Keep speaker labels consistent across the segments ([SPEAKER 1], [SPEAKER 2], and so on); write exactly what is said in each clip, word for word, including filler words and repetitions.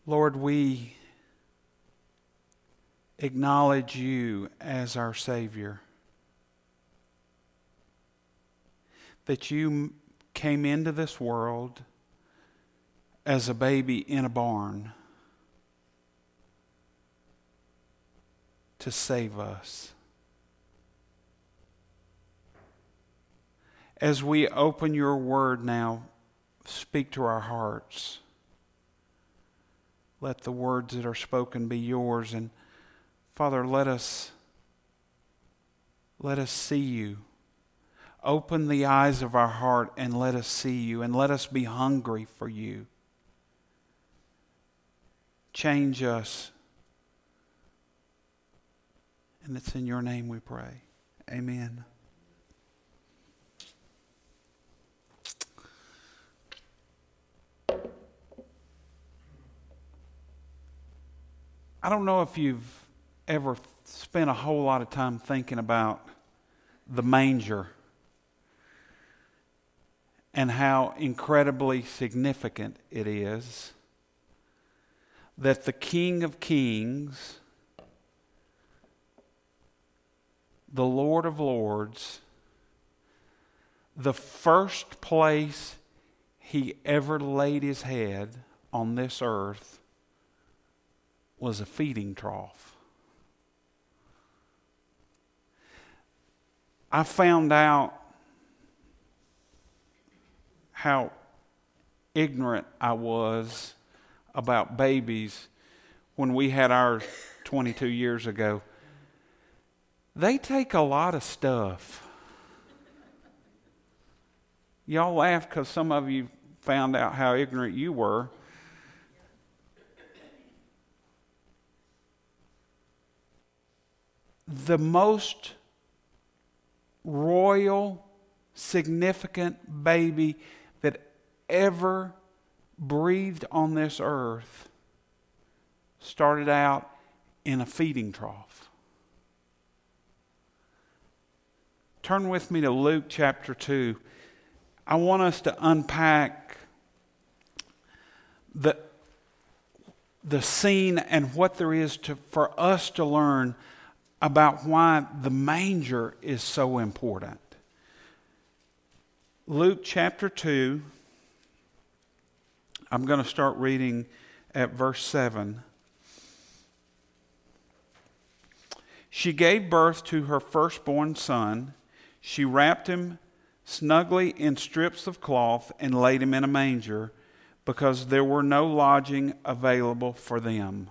[SPEAKER 1] Lord, we acknowledge you as our Savior. That you came into this world as a baby in a barn to save us. As we open your word now, speak to our hearts. Let the words that are spoken be yours. And Father, let us, let us see you. Open the eyes of our heart and let us see you, and let us be hungry for you. Change us. And it's in your name we pray. Amen. I don't know if you've ever spent a whole lot of time thinking about the manger and how incredibly significant it is that the King of Kings, the Lord of Lords, the first place he ever laid his head on this earth was a feeding trough. I found out how ignorant I was about babies when we had ours twenty-two years ago. They take a lot of stuff. Y'all laugh because some of you found out how ignorant you were. The most royal, significant baby that ever breathed on this earth started out in a feeding trough. Turn with me to Luke chapter two. I want us to unpack the, the scene and what there is to, for us to learn about why the manger is so important. Luke chapter two, I'm going to start reading at verse seven. She gave birth to her firstborn son. She wrapped him snugly in strips of cloth and laid him in a manger because there were no lodging available for them.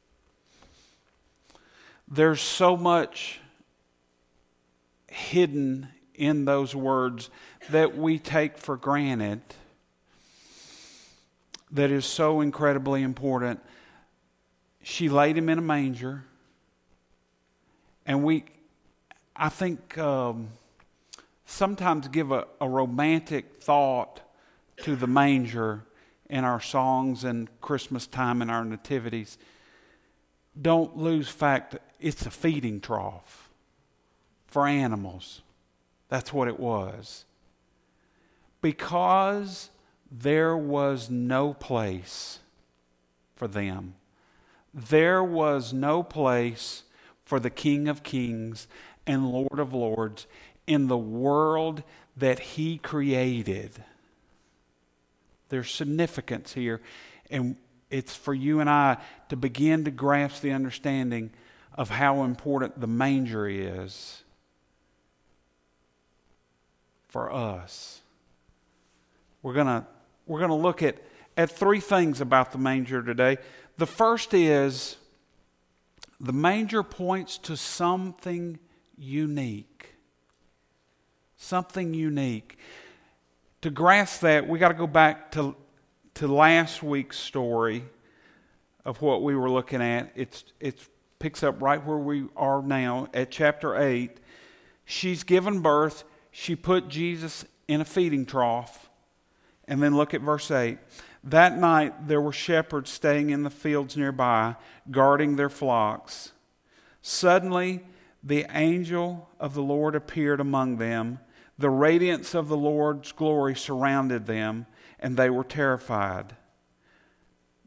[SPEAKER 1] There's so much hidden in those words that we take for granted that is so incredibly important. She laid him in a manger, and we, I think, um, sometimes give a, a romantic thought to the manger in our songs and Christmas time and our nativities. Don't lose fact that it's a feeding trough for animals. That's what it was. Because there was no place for them. There was no place for the King of Kings and Lord of Lords in the world that he created. There's significance here, and it's for you and I to begin to grasp the understanding of how important the manger is for us. We're gonna we're gonna look at, at three things about the manger today. The first is the manger points to something unique. Something unique. To grasp that, we got to go back to to last week's story of what we were looking at. It's it picks up right where we are now at chapter eight. She's given birth. She put Jesus in a feeding trough. And then look at verse eight. That night there were shepherds staying in the fields nearby, guarding their flocks. Suddenly the angel of the Lord appeared among them. The radiance of the Lord's glory surrounded them, and they were terrified.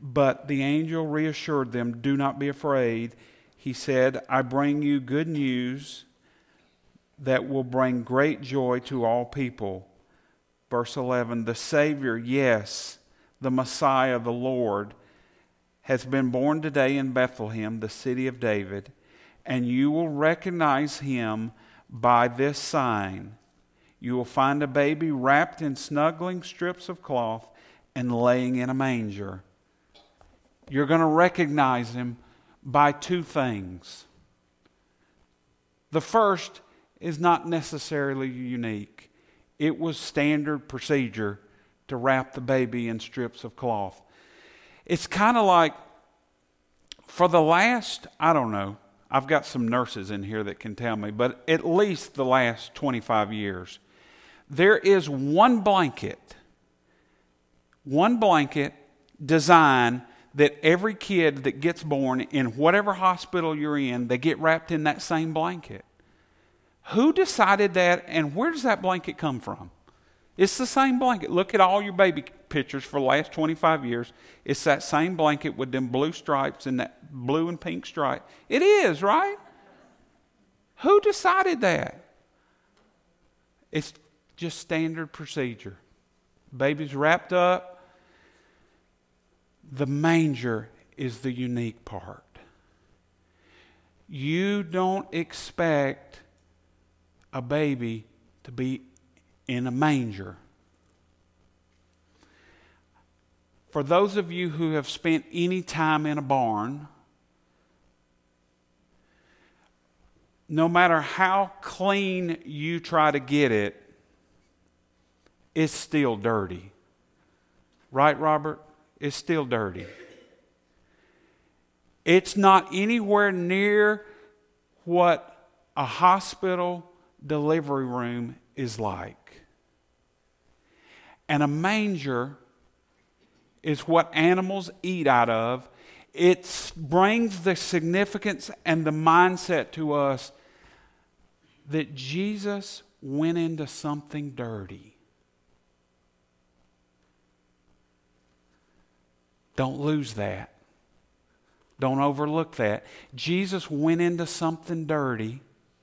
[SPEAKER 1] But the angel reassured them, "Do not be afraid." He said, "I bring you good news that will bring great joy to all people." Verse eleven, the Savior, yes, the Messiah, the Lord, has been born today in Bethlehem, the city of David, and you will recognize him by this sign. You will find a baby wrapped in snuggling strips of cloth and laying in a manger. You're going to recognize him by two things. The first is not necessarily unique. It was standard procedure to wrap the baby in strips of cloth. It's kind of like, for the last, I don't know, I've got some nurses in here that can tell me, but at least the last twenty-five years, there is one blanket, one blanket designed that every kid that gets born in whatever hospital you're in, they get wrapped in that same blanket. Who decided that, and where does that blanket come from? It's the same blanket. Look at all your baby pictures for the last twenty-five years. It's that same blanket with them blue stripes and that blue and pink stripe. It is, right? Who decided that? It's just standard procedure. Baby's wrapped up. The manger is the unique part. You don't expect a baby to be in a manger. For those of you who have spent any time in a barn, no matter how clean you try to get it, it's still dirty. Right, Robert? It's still dirty. It's not anywhere near what a hospital delivery room is like. And a manger is what animals eat out of. It brings the significance and the mindset to us that Jesus went into something dirty. Don't lose that. Don't overlook that. Jesus went into something dirty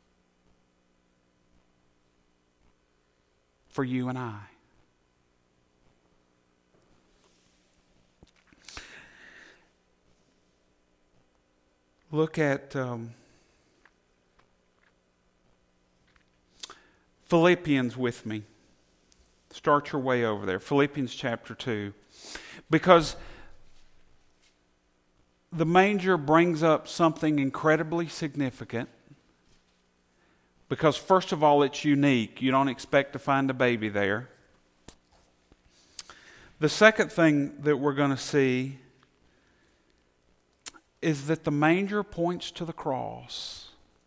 [SPEAKER 1] for you and I. Look at um, Philippians with me. Start your way over there. Philippians chapter two. Because the manger brings up something incredibly significant. Because first of all, it's unique. You don't expect to find a baby there. The second thing that we're going to see is that the manger points to the cross.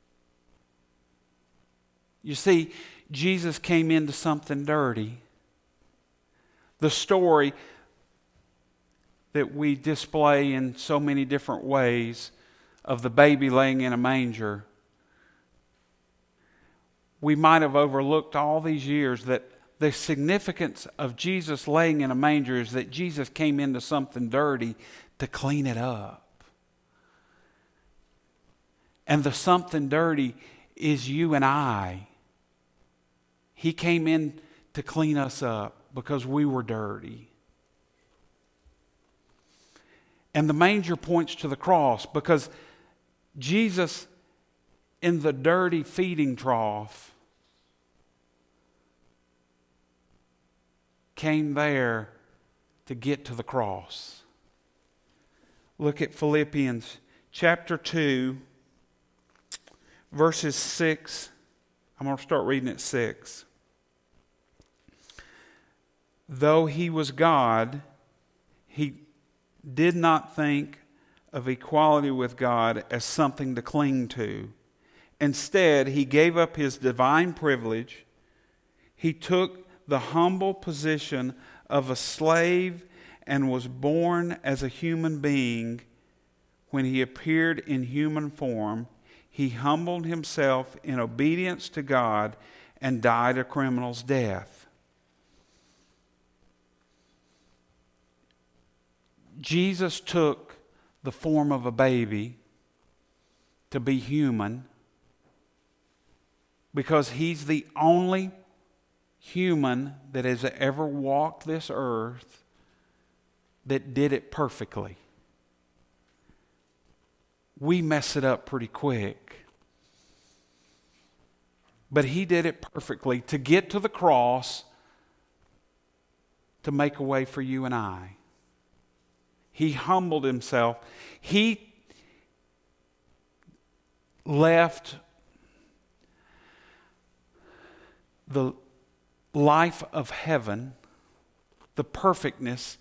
[SPEAKER 1] You see, Jesus came into something dirty. The story that we display in so many different ways of the baby laying in a manger, we might have overlooked all these years that the significance of Jesus laying in a manger is that Jesus came into something dirty to clean it up. And the something dirty is you and I. He came in to clean us up because we were dirty. And the manger points to the cross because Jesus, in the dirty feeding trough, came there to get to the cross. Look at Philippians chapter two, verses six. I'm going to start reading at six. Though he was God, he did not think of equality with God as something to cling to. Instead, he gave up his divine privilege. He took the humble position of a slave and was born as a human being. When he appeared in human form, he humbled himself in obedience to God and died a criminal's death. Jesus took the form of a baby to be human because He's the only human that has ever walked this earth that did it perfectly. We mess it up pretty quick. But He did it perfectly to get to the cross to make a way for you and I. He humbled Himself. He left the life of heaven, the perfectness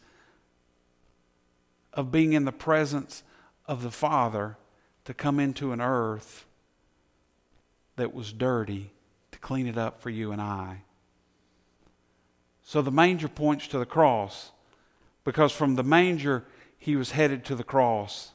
[SPEAKER 1] of being in the presence of the Father, to come into an earth that was dirty, to clean it up for you and I. So the manger points to the cross, because from the manger He was headed to the cross.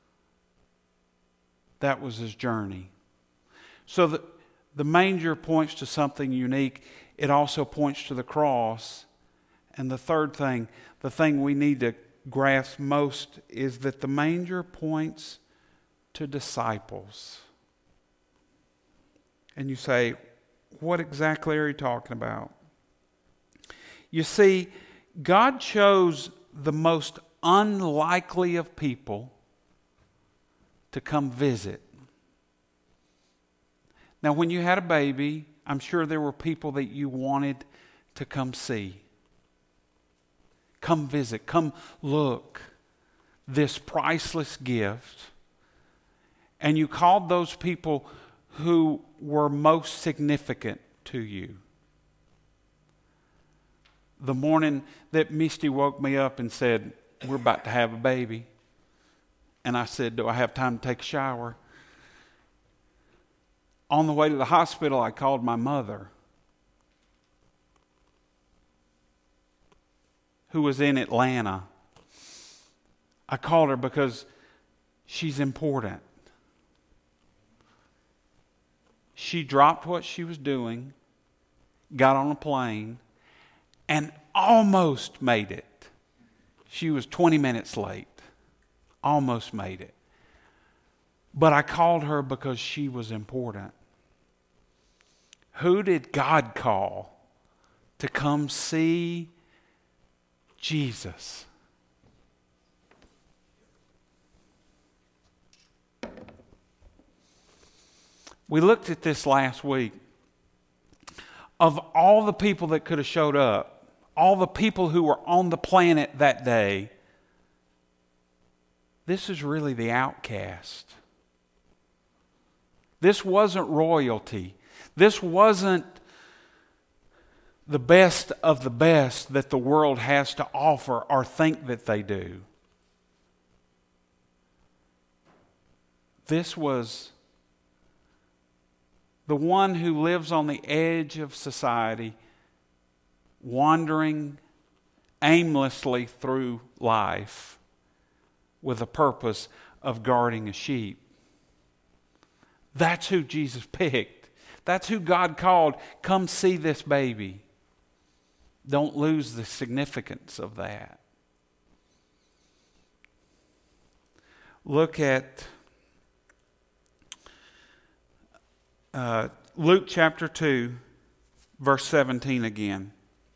[SPEAKER 1] That was His journey. So the, the manger points to something unique. It also points to the cross. And the third thing, the thing we need to grasp most, is that the manger points to disciples. And you say, what exactly are you talking about? You see, God chose the most unlikely of people to come visit. Now, when you had a baby, I'm sure there were people that you wanted to come see. Come visit, come look. This priceless gift. And you called those people who were most significant to you. The morning that Misty woke me up and said, we're about to have a baby. And I said, do I have time to take a shower? On the way to the hospital, I called my mother, who was in Atlanta. I called her because she's important. She dropped what she was doing, got on a plane, and almost made it. She was twenty minutes late. Almost made it. But I called her because she was important. Who did God call to come see Jesus? We looked at this last week. Of all the people that could have showed up, all the people who were on the planet that day, this is really the outcast. This wasn't royalty. This wasn't the best of the best that the world has to offer or think that they do. This was the one who lives on the edge of society, wandering aimlessly through life with a purpose of guarding a sheep. That's who Jesus picked. That's who God called. Come see this baby. Don't lose the significance of that. Look at uh, Luke chapter two, verse seventeen again.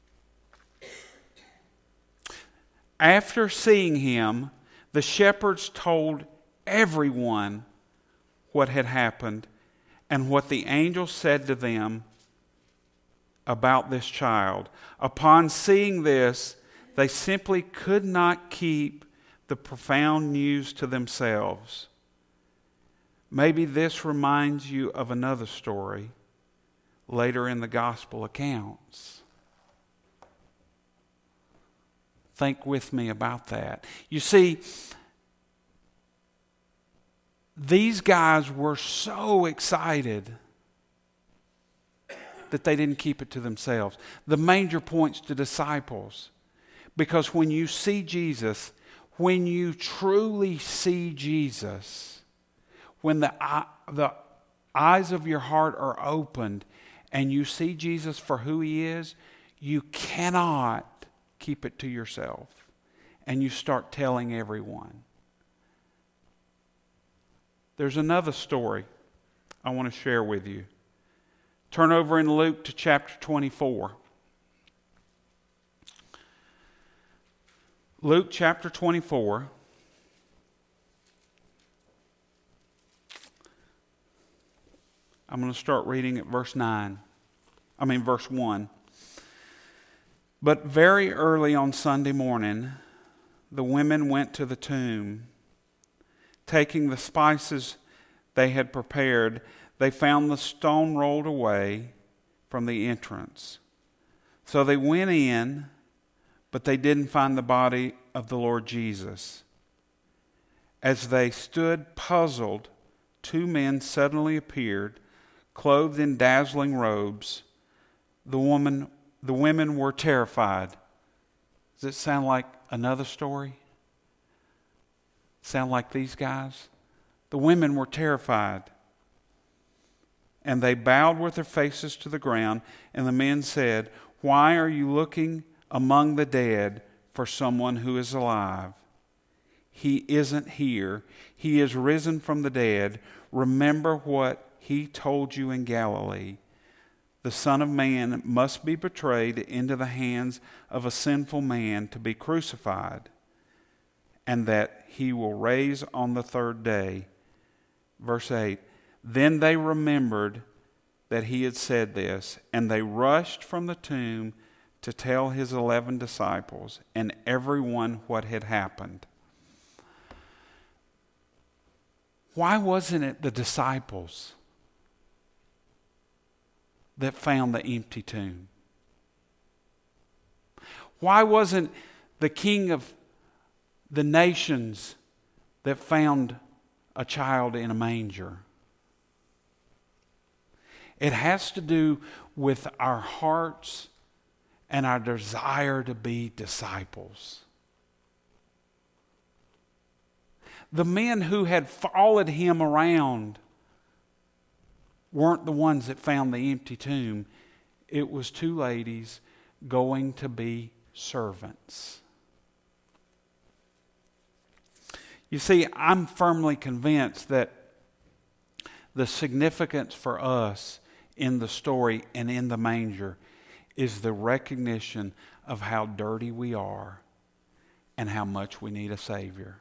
[SPEAKER 1] After seeing him, the shepherds told everyone what had happened and what the angel said to them about this child. Upon seeing this, they simply could not keep the profound news to themselves. Maybe this reminds you of another story later in the gospel accounts. Think with me about that. You see, these guys were so excited that they didn't keep it to themselves. The manger points to disciples. Because when you see Jesus, when you truly see Jesus, when the, the eyes of your heart are opened and you see Jesus for who He is, you cannot keep it to yourself. and you start telling everyone. There's another story I want to share with you. Turn over in Luke to chapter twenty-four. Luke chapter twenty-four. I'm going to start reading at verse nine. I mean verse one. But very early on Sunday morning, the women went to the tomb. Taking the spices they had prepared, they found the stone rolled away from the entrance. So they went in, but they didn't find the body of the Lord Jesus. As they stood puzzled, two men suddenly appeared, clothed in dazzling robes. The woman, the women were terrified. Does it sound like another story? Sound like these guys? The women were terrified. And they bowed with their faces to the ground, and the men said, "Why are you looking among the dead for someone who is alive? He isn't here. He is risen from the dead. Remember what he told you in Galilee. The Son of Man must be betrayed into the hands of a sinful man to be crucified, and that he will raise on the third day." Verse eight, then they remembered that he had said this, and they rushed from the tomb to tell his eleven disciples and everyone what had happened. Why wasn't it the disciples that found the empty tomb? Why wasn't the king of the nations that found a child in a manger? It has to do with our hearts and our desire to be disciples. The men who had followed him around weren't the ones that found the empty tomb. It was two ladies going to be servants. You see, I'm firmly convinced that the significance for us in the story and in the manger is the recognition of how dirty we are and how much we need a Savior.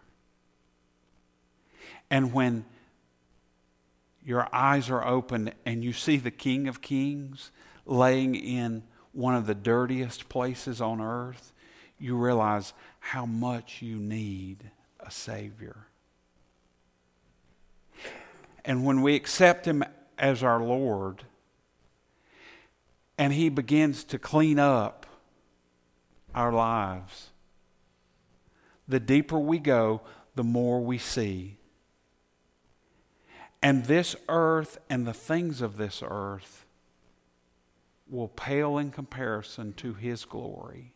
[SPEAKER 1] And when your eyes are opened and you see the King of Kings laying in one of the dirtiest places on earth, you realize how much you need a Savior. And when we accept Him as our Lord, and He begins to clean up our lives, the deeper we go, the more we see. And this earth and the things of this earth will pale in comparison to His glory.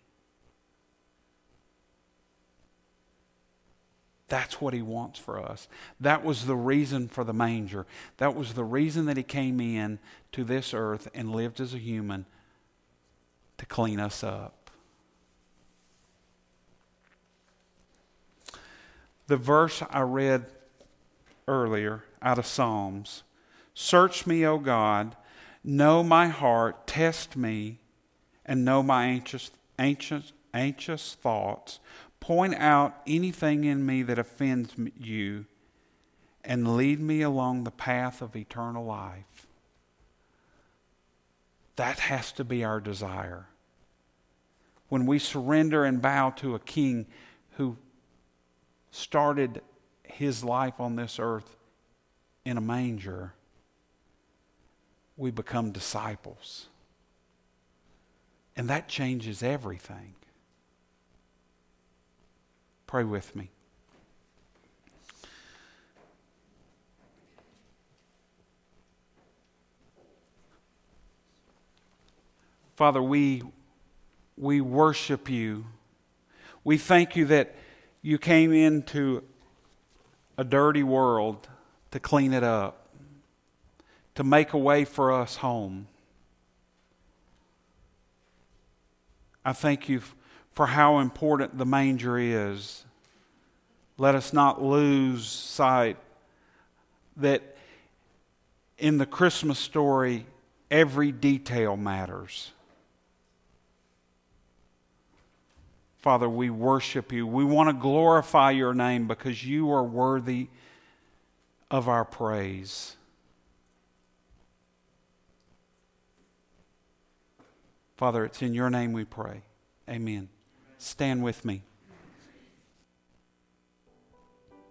[SPEAKER 1] That's what He wants for us. That was the reason for the manger. That was the reason that He came in to this earth and lived as a human, to clean us up. The verse I read earlier out of Psalms, "Search me, O God, know my heart, test me, and know my anxious, anxious, anxious thoughts. Point out anything in me that offends you, and lead me along the path of eternal life." That has to be our desire. When we surrender and bow to a King who started His life on this earth in a manger, we become disciples. And that changes everything. Pray with me. Father, we, we worship You. We thank You that You came into a dirty world to clean it up, to make a way for us home. I thank You for how important the manger is. Let us not lose sight that in the Christmas story, every detail matters. Father, we worship you. We want to glorify your name because you are worthy of our praise. Father, it's in your name we pray. Amen. Stand with me.